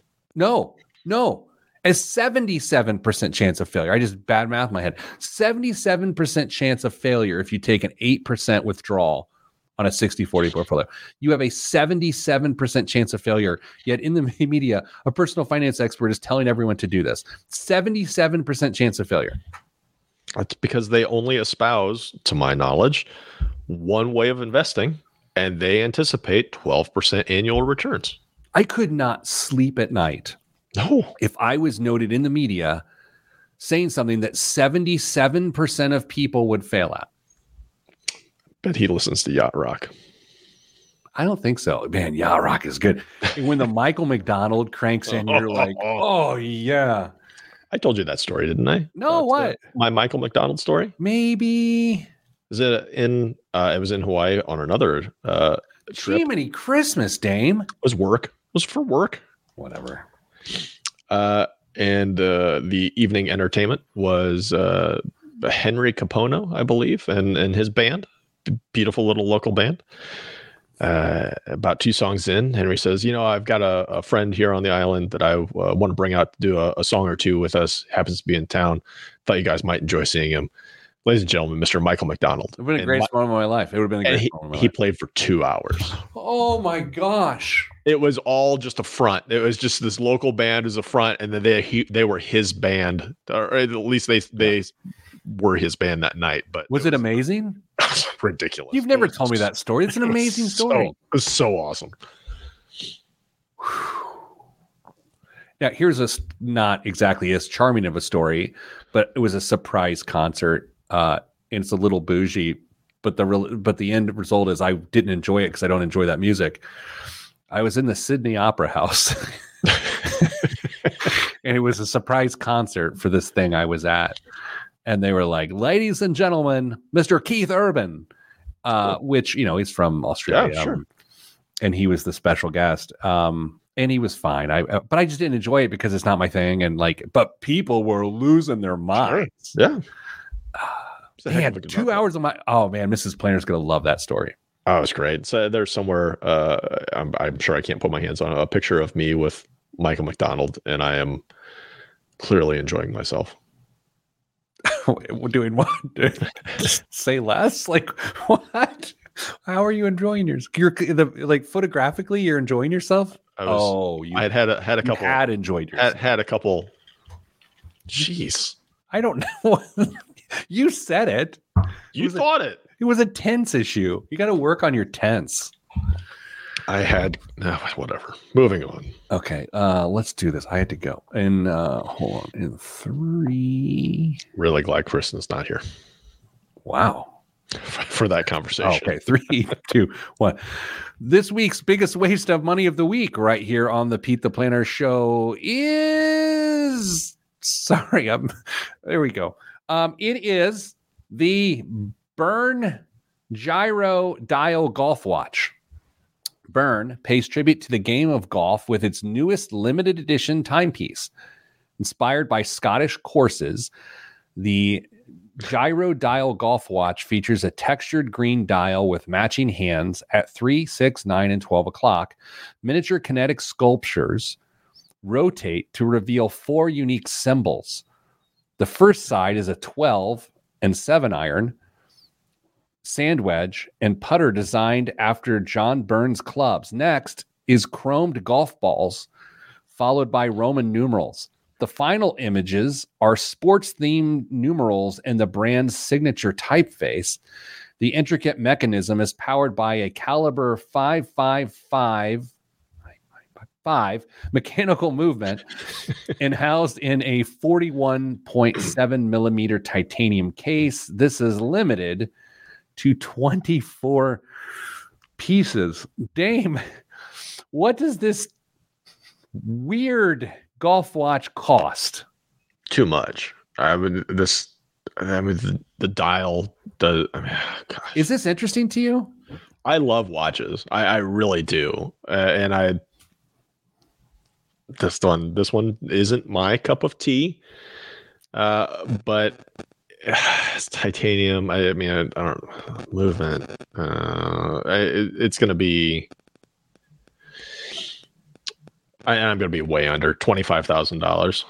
77% chance of failure. I just bad math in my head. 77% chance of failure if you take an 8% withdrawal on a 60-40 portfolio. You have a 77% chance of failure. Yet in the media, a personal finance expert is telling everyone to do this. 77% chance of failure. That's because they only espouse, to my knowledge, one way of investing, and they anticipate 12% annual returns. I could not sleep at night. No. If I was noted in the media saying something that 77% of people would fail at. Bet he listens to Yacht Rock. I don't think so. Man, Yacht Rock is good. When the Michael McDonald cranks in, you're like, oh, yeah. I told you that story, didn't I? No, what? My Michael McDonald story? Maybe. Is it in? It was in Hawaii on another trip. Jiminy Christmas, Dame. It was work. It was for work. Whatever. And the evening entertainment was Henry Capono, I believe, and his band, the beautiful little local band. About 2 songs in, Henry says, I've got a friend here on the island that I want to bring out to do a song or two with us. Happens to be in town. Thought you guys might enjoy seeing him. Ladies and gentlemen, Mr. Michael McDonald. It would have been a great moment of my life. It would have been a great moment of my life. He played for 2 hours. Oh my gosh. It was all just a front. It was just this local band as a front, and then they were his band, or at least they were his band that night. But was it amazing? It was ridiculous. You've never told me that story. It's an amazing story. It was so awesome. Now, here's not exactly as charming of a story, but it was a surprise concert. And it's a little bougie, but the end result is I didn't enjoy it because I don't enjoy that music. I was in the Sydney Opera House, and it was a surprise concert for this thing I was at, and they were like, "Ladies and gentlemen, Mr. Keith Urban," which he's from Australia, Yeah, sure. and he was the special guest. And he was fine. But I just didn't enjoy it because it's not my thing. And but people were losing their minds. Sure. Yeah. They had 2 hours of oh man, Mrs. Planner's going to love that story. Oh, it's great. So there's somewhere, I'm sure I can't put my hands on a picture of me with Michael McDonald, and I am clearly enjoying myself. Doing what? Say less? Like what? How are you enjoying yourself? You're photographically, you're enjoying yourself? I had a couple. Had enjoyed yourself. Had a couple. Jeez, I don't know. You said it. You thought it. It was a tense issue. You got to work on your tense. I had whatever. Moving on. Okay, let's do this. I had to go. And hold on. In 3. Really glad Kristen's not here. Wow. For that conversation. Okay, 3, 2, 1. This week's biggest waste of money of the week, right here on the Pete the Planner Show, is there we go. It is the Burn Gyro Dial Golf Watch. Burn pays tribute to the game of golf with its newest limited edition timepiece. Inspired by Scottish courses, the Gyro Dial Golf Watch features a textured green dial with matching hands at 3, 6, 9, and 12 o'clock. Miniature kinetic sculptures rotate to reveal 4 unique symbols. The first side is a 12 and 7 iron, sand wedge, and putter designed after John Burns clubs. Next is chromed golf balls, followed by Roman numerals. The final images are sports-themed numerals and the brand's signature typeface. The intricate mechanism is powered by a caliber 555 mechanical movement and housed in a 41.7 millimeter titanium case. This is limited to 24 pieces. Dame, what does this weird golf watch cost? Too much. The dial does. Gosh. Is this interesting to you? I love watches. I really do. And this one isn't my cup of tea. But it's titanium. I don't know, movement. It's going to be. I'm going to be way under $25,000.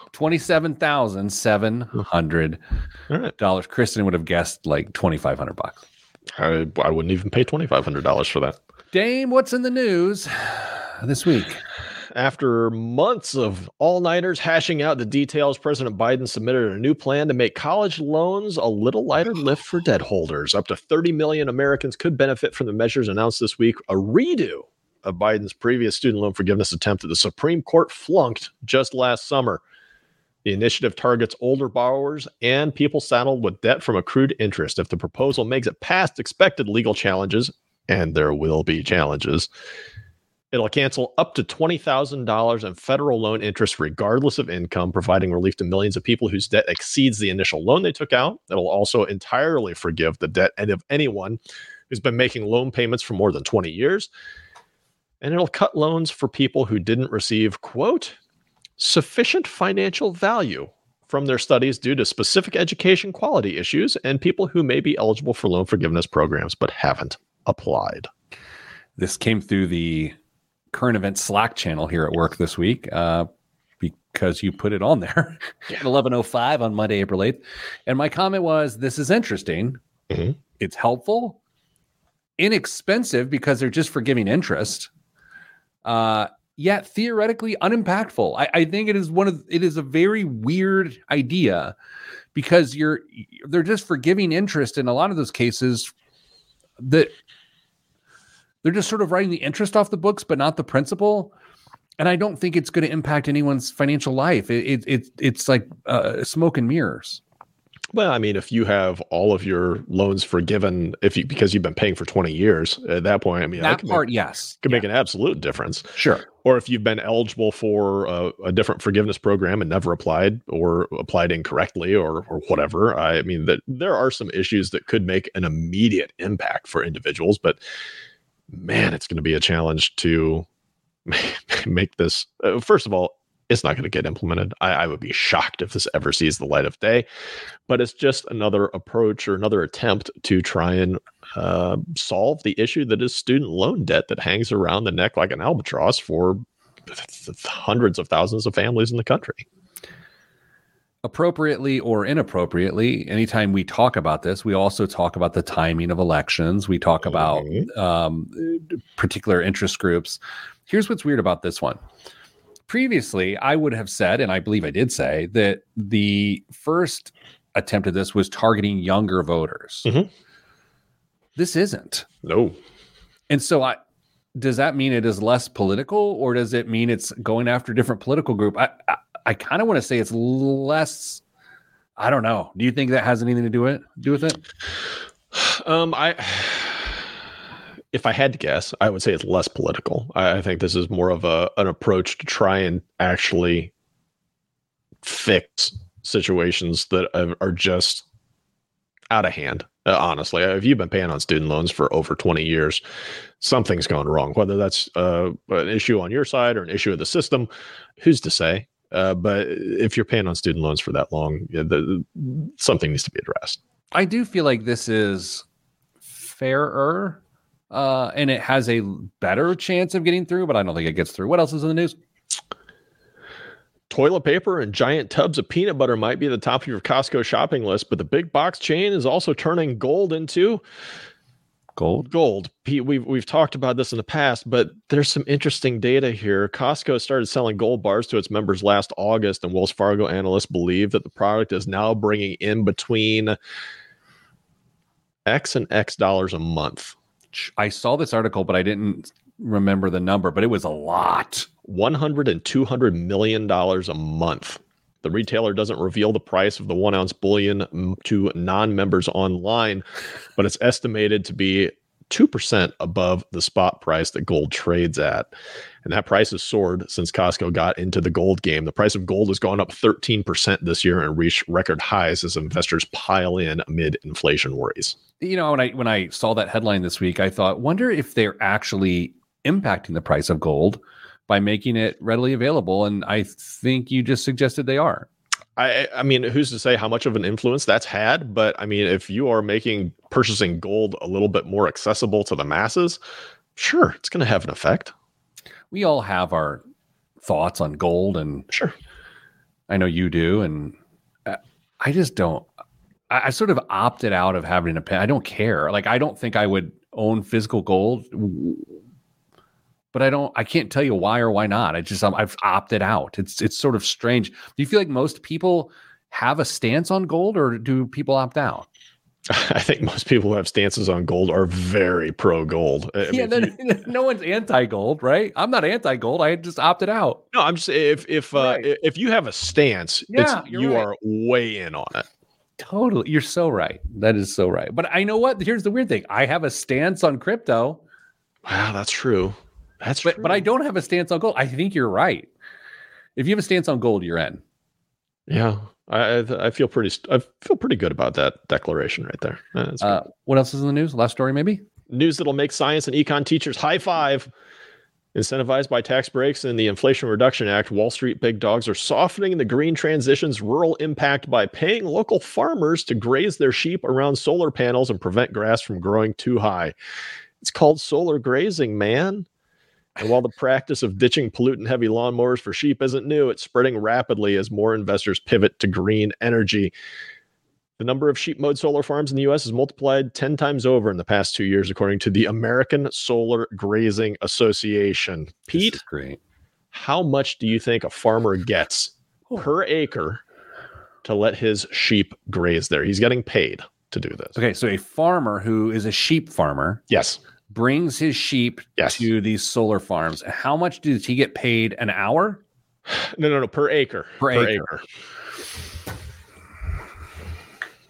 $27,700. Kristen would have guessed like $2,500. I wouldn't even pay $2,500 for that. Dame, what's in the news this week? After months of all-nighters hashing out the details, President Biden submitted a new plan to make college loans a little lighter lift for debt holders. Up to 30 million Americans could benefit from the measures announced this week. A redo of Biden's previous student loan forgiveness attempt that the Supreme Court flunked just last summer. The initiative targets older borrowers and people saddled with debt from accrued interest. If the proposal makes it past expected legal challenges, and there will be challenges, it'll cancel up to $20,000 in federal loan interest regardless of income, providing relief to millions of people whose debt exceeds the initial loan they took out. It'll also entirely forgive the debt of anyone who's been making loan payments for more than 20 years. And it'll cut loans for people who didn't receive, quote, sufficient financial value from their studies due to specific education quality issues, and people who may be eligible for loan forgiveness programs but haven't applied. This came through the current event Slack channel here at work this week because you put it on there at 11:05 on Monday, April 8th. And my comment was, this is interesting. Mm-hmm. It's helpful, inexpensive because they're just forgiving interest. Yet theoretically unimpactful. I think it is a very weird idea because they're just forgiving interest in a lot of those cases that they're just sort of writing the interest off the books, but not the principal. And I don't think it's going to impact anyone's financial life. It's like smoke and mirrors. Well, I mean, if you have all of your loans forgiven, because you've been paying for 20 years, at that point, I mean, That part, yes. could make an absolute difference. Sure. Or if you've been eligible for a different forgiveness program and never applied, or applied incorrectly, or whatever. I mean, that there are some issues that could make an immediate impact for individuals, but man, it's going to be a challenge to make this. First of all, it's not going to get implemented. I would be shocked if this ever sees the light of day, but it's just another approach or another attempt to try and solve the issue that is student loan debt that hangs around the neck like an albatross for hundreds of thousands of families in the country. Appropriately or inappropriately, anytime we talk about this, we also talk about the timing of elections. We talk about particular interest groups. Here's what's weird about this one. Previously, I would have said, and I believe I did say, that the first attempt at this was targeting younger voters. Mm-hmm. This isn't. No. And so does that mean it is less political, or does it mean it's going after a different political group? I kind of want to say it's less. I don't know. Do you think that has anything to do with it? If I had to guess, I would say it's less political. I think this is more of an approach to try and actually fix situations that are just out of hand. Honestly, if you've been paying on student loans for over 20 years, something's gone wrong. Whether that's an issue on your side or an issue of the system, who's to say? But if you're paying on student loans for that long, something needs to be addressed. I do feel like this is fairer. And it has a better chance of getting through, but I don't think it gets through. What else is in the news? Toilet paper and giant tubs of peanut butter might be at the top of your Costco shopping list, but the big box chain is also turning gold into gold. Pete, we've talked about this in the past, but there's some interesting data here. Costco started selling gold bars to its members last August, and Wells Fargo analysts believe that the product is now bringing in between X and X dollars a month. I saw this article, but I didn't remember the number, but it was a lot. $100 and $200 million a month. The retailer doesn't reveal the price of the 1 ounce bullion to non-members online, but it's estimated to be 2% above the spot price that gold trades at. And that price has soared since Costco got into the gold game. The price of gold has gone up 13% this year and reached record highs as investors pile in amid inflation worries. You know, when I saw that headline this week, I thought, wonder if they're actually impacting the price of gold by making it readily available. And I think you just suggested they are. I mean, who's to say how much of an influence that's had? But I mean, if you are making purchasing gold a little bit more accessible to the masses, sure, it's going to have an effect. We all have our thoughts on gold, and sure, I know you do. And I just don't. I sort of opted out of having an opinion. I don't care. Like, I don't think I would own physical gold, but I can't tell you why or why not. I've opted out. It's sort of strange. Do you feel like most people have a stance on gold, or do people opt out? I think most people who have stances on gold are very pro gold. No one's anti-gold, right? I'm not anti-gold. I just opted out. No, I'm just if you have a stance, you are way in on it. Totally. You're so right. That is so right. But I know what? Here's the weird thing. I have a stance on crypto. Wow, that's true. But I don't have a stance on gold. I think you're right. If you have a stance on gold, you're in. Yeah. I feel pretty good about that declaration right there. What else is in the news? Last story, maybe? News that'll make science and econ teachers high five. Incentivized by tax breaks and the Inflation Reduction Act, Wall Street big dogs are softening the green transition's rural impact by paying local farmers to graze their sheep around solar panels and prevent grass from growing too high. It's called solar grazing, man. And while the practice of ditching pollutant-heavy lawnmowers for sheep isn't new, it's spreading rapidly as more investors pivot to green energy. The number of sheep-mowed solar farms in the U.S. has multiplied 10 times over in the past 2 years, according to the American Solar Grazing Association. Pete, this is great. How much do you think a farmer gets per acre to let his sheep graze there? He's getting paid to do this. Okay, so a farmer who is a sheep farmer, yes, brings his sheep to these solar farms. How much does he get paid an hour? No, per acre. Per acre.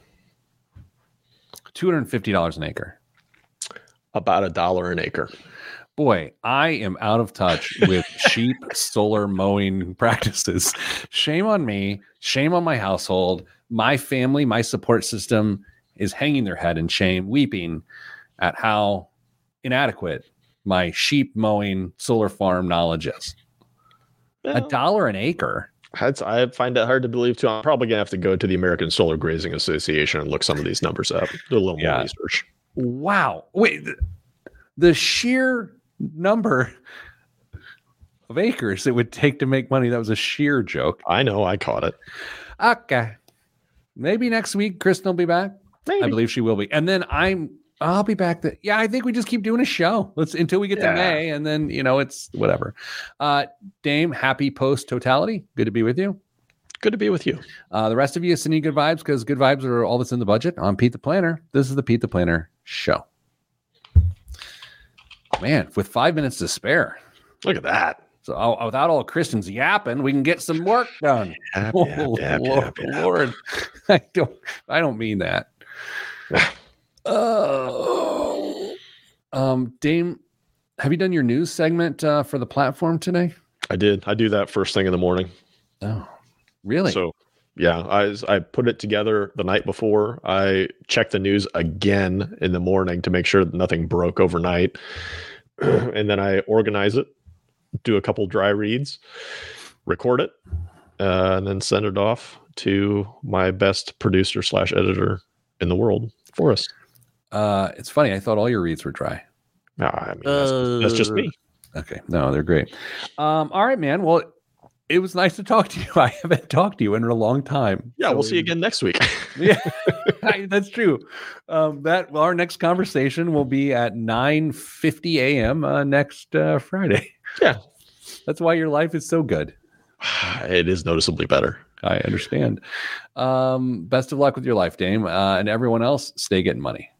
$250 an acre. About $1 an acre. Boy, I am out of touch with sheep solar mowing practices. Shame on me. Shame on my household. My family, my support system is hanging their head in shame, weeping at how inadequate my sheep mowing solar farm knowledge is. $1 an acre. I find that hard to believe too. I'm probably gonna have to go to the American Solar Grazing Association and look some of these numbers up. Do a little more research. Wow. Wait, the sheer number of acres it would take to make money. That was a sheer joke. I know. I caught it. Okay. Maybe next week Kristen will be back. Maybe. I believe she will be. And then I'll be back. I think we just keep doing a show. Until we get to May, and then it's whatever. Dame, happy post totality. Good to be with you. Good to be with you. The rest of you sending good vibes, because good vibes are all that's in the budget. I'm Pete the Planner. This is the Pete the Planner Show. Man, with 5 minutes to spare. Look at that. So without all Kristen's yapping, we can get some work done. Lord, I don't mean that. Dame, have you done your news segment for the platform today? I did. I do that first thing in the morning. Oh, really? So, yeah, I put it together the night before. I checked the news again in the morning to make sure that nothing broke overnight. And then I organize it, do a couple dry reads, record it, and then send it off to my best producer / editor in the world, Forrest. It's funny. I thought all your reads were dry. No, I mean, that's just me. Okay. No, they're great. All right, man. Well, it was nice to talk to you. I haven't talked to you in a long time. Yeah, we'll see you again next week. Yeah, that's true. Our next conversation will be at 9:50 a.m. Next Friday. Yeah. That's why your life is so good. It is noticeably better. I understand. Best of luck with your life, Dame. And everyone else, stay getting money.